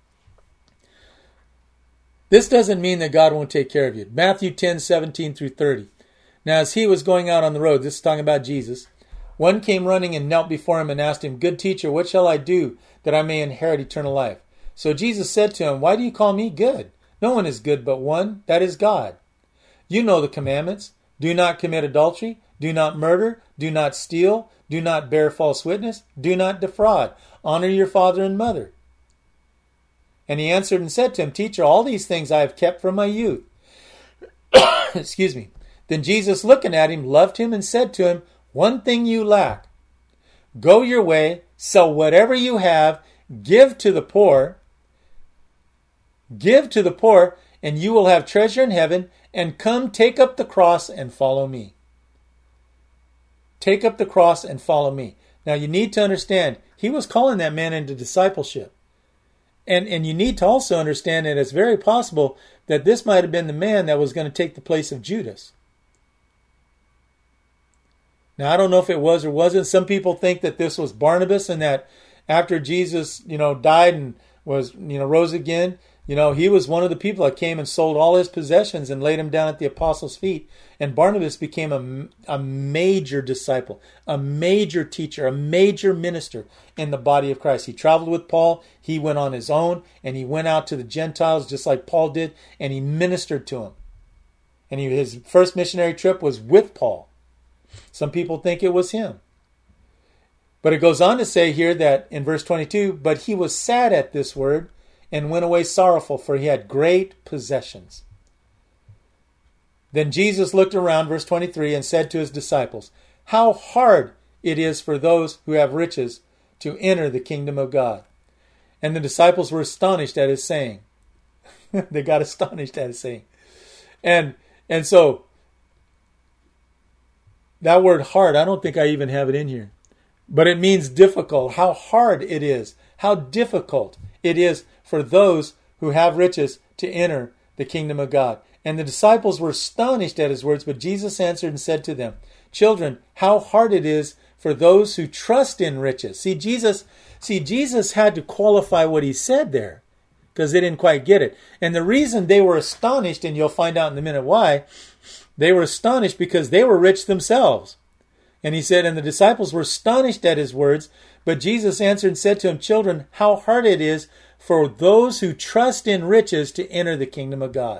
this doesn't mean that God won't take care of you. Matthew ten, seventeen through thirty. Now, as he was going out on the road, this is talking about Jesus, one came running and knelt before him and asked him, "Good teacher, what shall I do that I may inherit eternal life?" So Jesus said to him, "Why do you call me good? No one is good but one, that is God. You know the commandments. Do not commit adultery. Do not murder. Do not steal. Do not bear false witness. Do not defraud. Honor your father and mother." And he answered and said to him, "Teacher, all these things I have kept from my youth." Excuse me. Then Jesus, looking at him, loved him and said to him, "One thing you lack. Go your way, sell whatever you have, give to the poor. Give to the poor, and you will have treasure in heaven, and come take up the cross and follow me." Take up the cross and follow me. Now you need to understand, he was calling that man into discipleship. And, and you need to also understand that it's very possible that this might have been the man that was going to take the place of Judas. Now, I don't know if it was or wasn't. Some people think that this was Barnabas, and that after Jesus, you know, died and was, you know, rose again, you know, he was one of the people that came and sold all his possessions and laid them down at the apostles' feet. And Barnabas became a, a major disciple, a major teacher, a major minister in the body of Christ. He traveled with Paul. He went on his own, and he went out to the Gentiles just like Paul did, and he ministered to them. And he, his first missionary trip was with Paul. Some people think it was him. But it goes on to say here that in verse twenty-two, "But he was sad at this word and went away sorrowful, for he had great possessions." Then Jesus looked around, verse twenty-three, and said to his disciples, "How hard it is for those who have riches to enter the kingdom of God." And the disciples were astonished at his saying. They got astonished at his saying. And, and so, that word hard, I don't think I even have it in here. But it means difficult. How hard it is. How difficult it is for those who have riches to enter the kingdom of God. And the disciples were astonished at his words, but Jesus answered and said to them, "Children, how hard it is for those who trust in riches." See, Jesus, see, Jesus had to qualify what he said there, because they didn't quite get it. And the reason they were astonished, and you'll find out in a minute why, they were astonished because they were rich themselves. And he said, and the disciples were astonished at his words, but Jesus answered and said to him, "Children, how hard it is for those who trust in riches to enter the kingdom of God."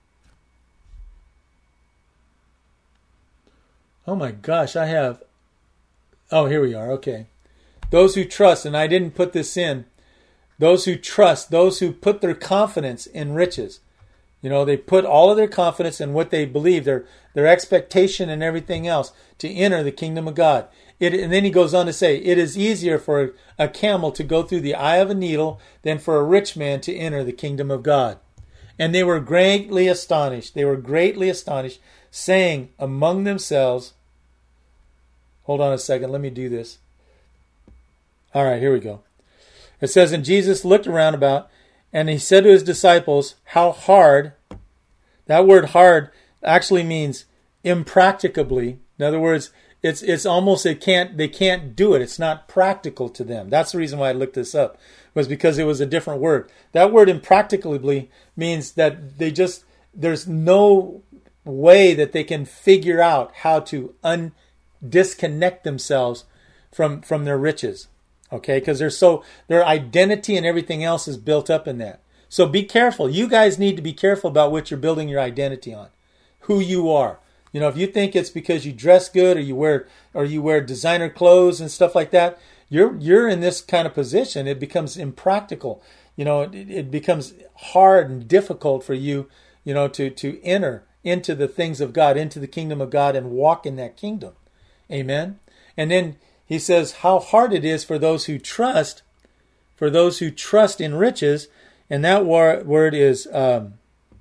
Oh my gosh, I have... Oh, here we are. Okay. Those who trust, and I didn't put this in. Those who trust, those who put their confidence in riches. You know, they put all of their confidence in what they believe, their their expectation and everything else to enter the kingdom of God. It, and then he goes on to say, "It is easier for a camel to go through the eye of a needle than for a rich man to enter the kingdom of God." And they were greatly astonished. They were greatly astonished, saying among themselves, hold on a second, let me do this. All right, here we go. It says, "And Jesus looked around about, and he said to his disciples, how hard," that word hard actually means impracticably. In other words, it's it's almost, it can't they can't do it. It's not practical to them. That's the reason why I looked this up, was because it was a different word. That word impracticably means that they just, there's no way that they can figure out how to un disconnect themselves from from their riches. Okay, because they're so, their identity and everything else is built up in that. So be careful. You guys need to be careful about what you're building your identity on, who you are. You know, if you think it's because you dress good or you wear or you wear designer clothes and stuff like that, you're you're in this kind of position. It becomes impractical. You know, it, it becomes hard and difficult for you, you know, to to enter into the things of God, into the kingdom of God, and walk in that kingdom. Amen. And then he says how hard it is for those who trust, for those who trust in riches, and that word is um,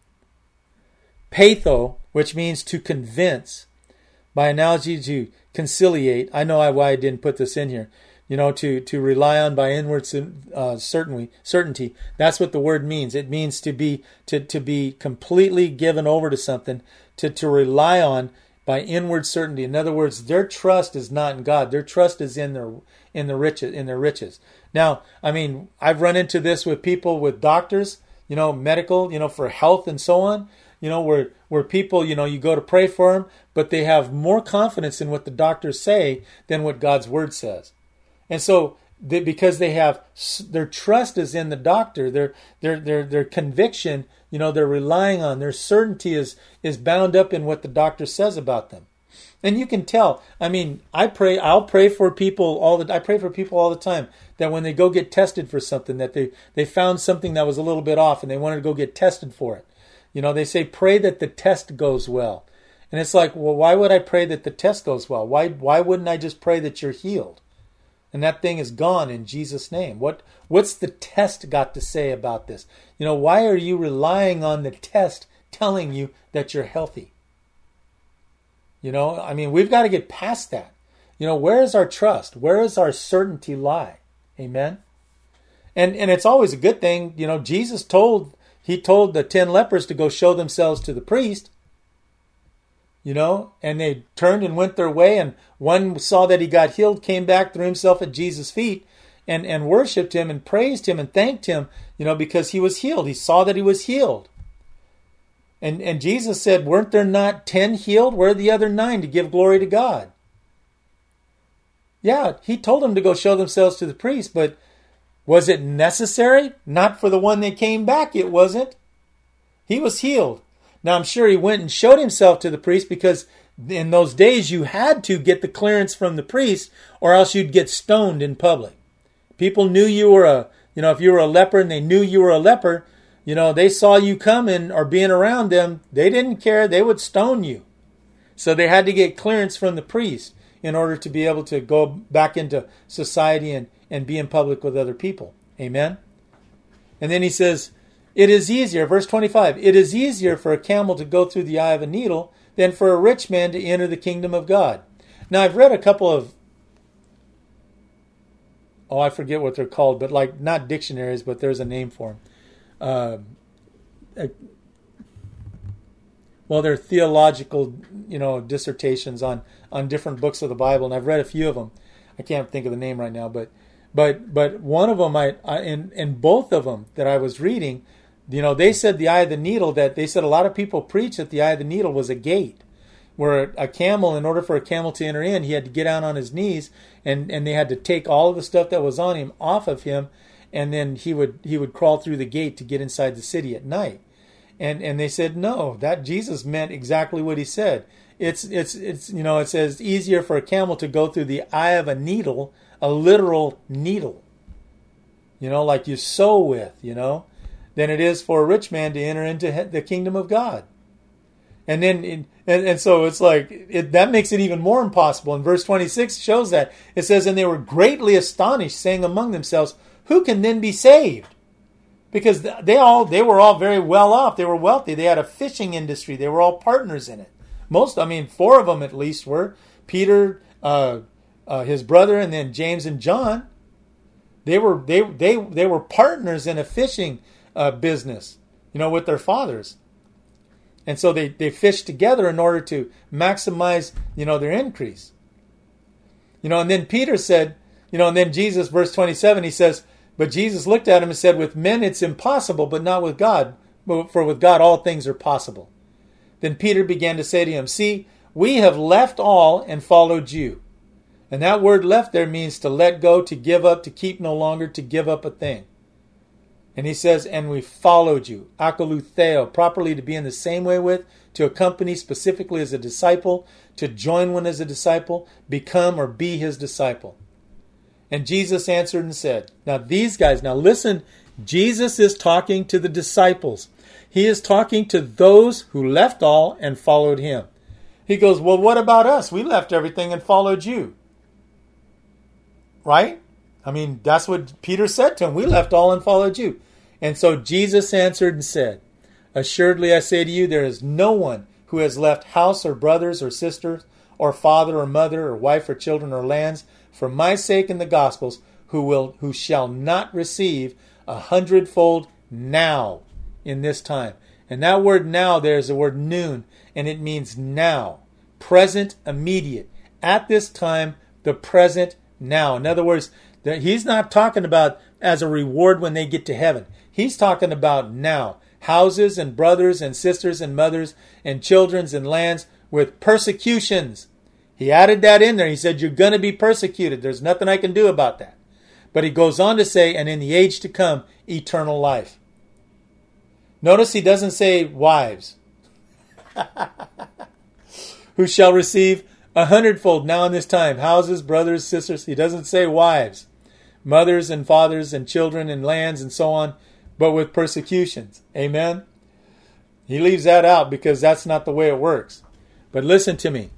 peitho, which means to convince. By analogy, to conciliate. I know why I didn't put this in here. You know, to to rely on by inward uh, certainty. Certainty. That's what the word means. It means to be to to be completely given over to something, to to rely on by inward certainty. In other words, their trust is not in God. Their trust is in their in the riches in their riches. Now, I mean, I've run into this with people, with doctors, you know, medical, you know, for health and so on, you know, where where people, you know, you go to pray for them, but they have more confidence in what the doctors say than what God's word says. And so they, because they have their trust is in the doctor, their their their their conviction, you know, they're relying on, their certainty is is bound up in what the doctor says about them. And you can tell. I mean, I pray. I'll pray for people all the. I pray for people all the time that when they go get tested for something, that they they found something that was a little bit off, and they wanted to go get tested for it. You know, they say pray that the test goes well, and it's like, well, why would I pray that the test goes well? Why why wouldn't I just pray that you're healed, and that thing is gone in Jesus' name? What what's the test got to say about this? You know, why are you relying on the test telling you that you're healthy? You know, I mean, we've got to get past that. You know, where is our trust? Where is our certainty lie? Amen. And and it's always a good thing. You know, Jesus told, he told the ten lepers to go show themselves to the priest. You know, and they turned and went their way, and one saw that he got healed, came back, threw himself at Jesus' feet, and, and worshiped him and praised him and thanked him, you know, because he was healed. He saw that he was healed. And and Jesus said, weren't there not ten healed? Where are the other nine to give glory to God? Yeah, he told them to go show themselves to the priest, but was it necessary? Not for the one that came back, it wasn't. He was healed. Now, I'm sure he went and showed himself to the priest because in those days you had to get the clearance from the priest or else you'd get stoned in public. People knew you were a, you know, if you were a leper and they knew you were a leper, you know, they saw you coming or being around them, they didn't care. They would stone you. So they had to get clearance from the priest in order to be able to go back into society and, and be in public with other people. Amen? And then he says, it is easier, verse twenty-five, it is easier for a camel to go through the eye of a needle than for a rich man to enter the kingdom of God. Now, I've read a couple of, oh, I forget what they're called, but like not dictionaries, but there's a name for them. Uh, uh, well, they're theological, you know, dissertations on, on different books of the Bible, and I've read a few of them. I can't think of the name right now, but but but one of them, I, I in in both of them that I was reading, you know, they said the eye of the needle. That they said a lot of people preach that the eye of the needle was a gate, where a camel, in order for a camel to enter in, he had to get down on his knees, and and they had to take all of the stuff that was on him off of him. And then he would he would crawl through the gate to get inside the city at night, and and they said no, that Jesus meant exactly what he said. It's it's it's you know it says easier for a camel to go through the eye of a needle, a literal needle, you know, like you sew with, you know, than it is for a rich man to enter into the kingdom of God. And then and and so it's like it, that makes it even more impossible. And verse twenty-six shows that. It says, and they were greatly astonished, saying among themselves, who can then be saved? Because they all they were all very well off. They were wealthy. They had a fishing industry. They were all partners in it. Most, I mean, four of them at least were. Peter, uh, uh, his brother, and then James and John. They were they they they were partners in a fishing uh, business, you know, with their fathers. And so they, they fished together in order to maximize, you know, their increase. You know, and then Peter said, you know, and then Jesus, verse twenty-seven, he says, but Jesus looked at him and said, with men it's impossible, but not with God. For with God all things are possible. Then Peter began to say to him, see, we have left all and followed you. And that word left there means to let go, to give up, to keep no longer, to give up a thing. And he says, and we followed you. Akolutheo, properly to be in the same way with, to accompany specifically as a disciple, to join one as a disciple, become or be his disciple. And Jesus answered and said, now these guys, now listen, Jesus is talking to the disciples. He is talking to those who left all and followed him. He goes, well, what about us? We left everything and followed you. Right? I mean, that's what Peter said to him. We left all and followed you. And so Jesus answered and said, assuredly I say to you, there is no one who has left house or brothers or sisters or father or mother or wife or children or lands for my sake in the Gospels who will who shall not receive a hundredfold now in this time. And that word now there is the word noon, and it means now, present immediate. At this time, the present now. In other words, that he's not talking about as a reward when they get to heaven. He's talking about now. Houses and brothers and sisters and mothers and children and lands with persecutions. He added that in there. He said, you're going to be persecuted. There's nothing I can do about that. But he goes on to say, and in the age to come, eternal life. Notice he doesn't say wives. Who shall receive a hundredfold now in this time. Houses, brothers, sisters. He doesn't say wives. Mothers and fathers and children and lands and so on. But with persecutions. Amen? He leaves that out because that's not the way it works. But listen to me.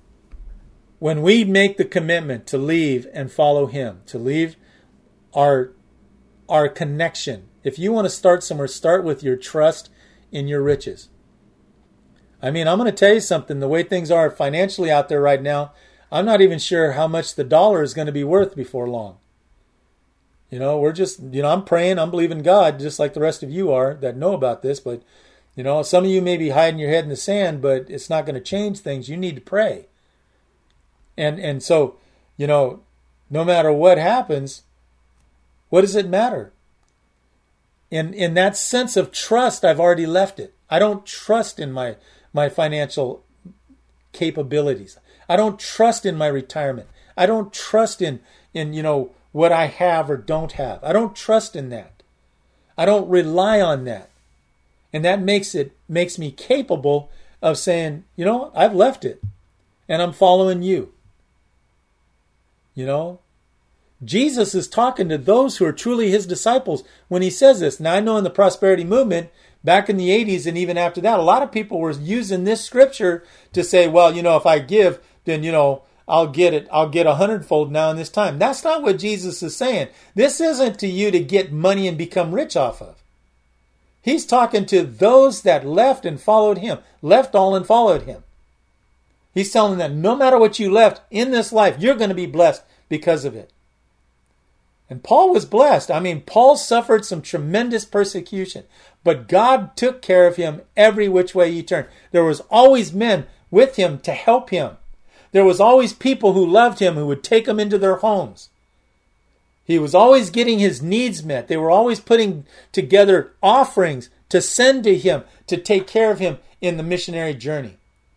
When we make the commitment to leave and follow him, to leave our, our connection. If you want to start somewhere, start with your trust in your riches. I mean, I'm going to tell you something. The way things are financially out there right now, I'm not even sure how much the dollar is going to be worth before long. You know, we're just, you know, I'm praying, I'm believing God, just like the rest of you are that know about this. But, you know, some of you may be hiding your head in the sand, but it's not going to change things. You need to pray. And and so, you know, no matter what happens, what does it matter? In in that sense of trust, I've already left it. I don't trust in my, my financial capabilities. I don't trust in my retirement. I don't trust in, in, you know, what I have or don't have. I don't trust in that. I don't rely on that. And that makes it makes me capable of saying, you know, I've left it and I'm following you. You know, Jesus is talking to those who are truly his disciples when he says this. Now, I know in the prosperity movement back in the eighties and even after that, a lot of people were using this scripture to say, well, you know, if I give, then, you know, I'll get it. I'll get a hundredfold now in this time. That's not what Jesus is saying. This isn't to you to get money and become rich off of. He's talking to those that left and followed him, left all and followed him. He's telling them no matter what you left in this life, you're going to be blessed because of it. And Paul was blessed. I mean, Paul suffered some tremendous persecution, but God took care of him every which way he turned. There was always men with him to help him. There was always people who loved him who would take him into their homes. He was always getting his needs met. They were always putting together offerings to send to him to take care of him in the missionary journey.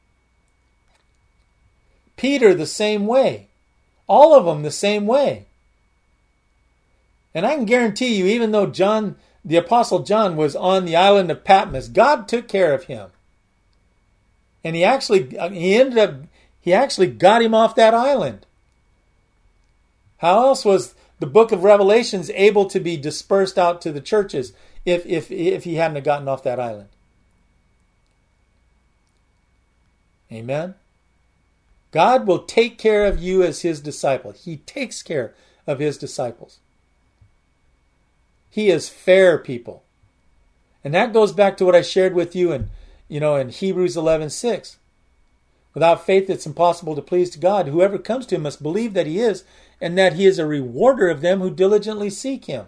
Peter, the same way. All of them the same way. And I can guarantee you, even though John, the Apostle John, was on the island of Patmos, God took care of him. And he actually, he ended up, he actually got him off that island. How else was the book of Revelations able to be dispersed out to the churches if, if, if he hadn't gotten off that island? Amen. God will take care of you as his disciple. He takes care of his disciples. He is fair, people. And that goes back to what I shared with you in, you know, in Hebrews eleven six. Without faith, it's impossible to please God. Whoever comes to him must believe that he is, and that he is a rewarder of them who diligently seek him.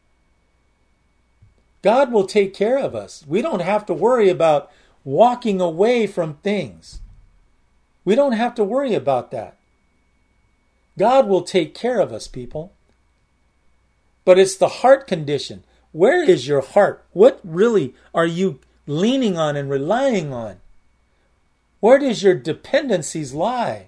God will take care of us. We don't have to worry about walking away from things. We don't have to worry about that. God will take care of us, people. But it's the heart condition. Where is your heart? What really are you leaning on and relying on? Where does your dependencies lie?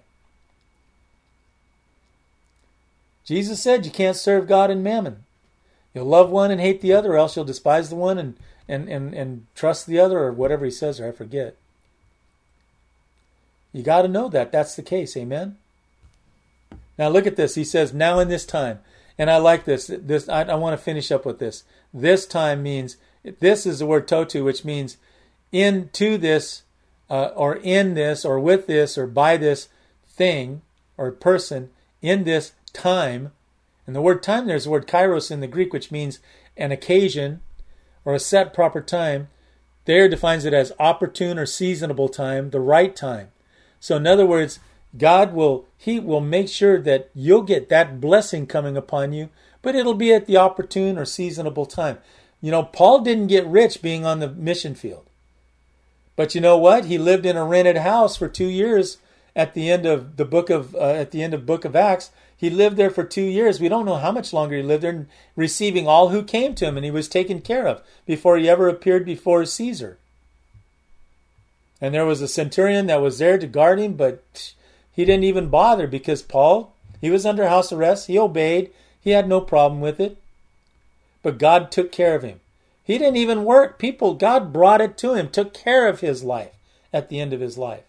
Jesus said you can't serve God and mammon. You'll love one and hate the other, or else you'll despise the one and, and, and, and trust the other, or whatever he says, or I forget. You got to know that that's the case. Amen? Now look at this. He says, now in this time. And I like this. This I, I want to finish up with this. This time means, this is the word totu, which means into this, uh, or in this, or with this, or by this thing, or person, in this time. And the word time, there's the word kairos in the Greek, which means an occasion, or a set proper time. There defines it as opportune or seasonable time, the right time. So in other words, God will, he will make sure that you'll get that blessing coming upon you, but it'll be at the opportune or seasonable time. You know, Paul didn't get rich being on the mission field. But you know what? He lived in a rented house for two years at the end of the book of uh, at the end of book of Acts, he lived there for two years. We don't know how much longer he lived there, receiving all who came to him, and he was taken care of before he ever appeared before Caesar. And there was a centurion that was there to guard him, but he didn't even bother because Paul, he was under house arrest. He obeyed. He had no problem with it. But God took care of him. He didn't even work. People, God brought it to him, took care of his life at the end of his life.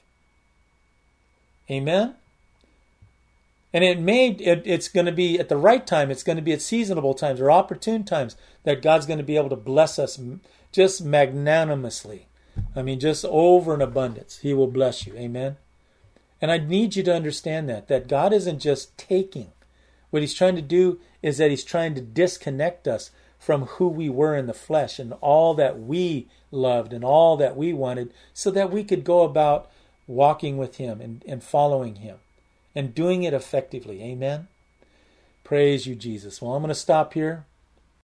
Amen? And it made it, it's going to be at the right time. It's going to be at seasonable times or opportune times that God's going to be able to bless us just magnanimously. I mean, just over an abundance. He will bless you. Amen? And I need you to understand that, that God isn't just taking. What he's trying to do is that he's trying to disconnect us from who we were in the flesh and all that we loved and all that we wanted so that we could go about walking with him and, and following him and doing it effectively. Amen? Praise you, Jesus. Well, I'm going to stop here.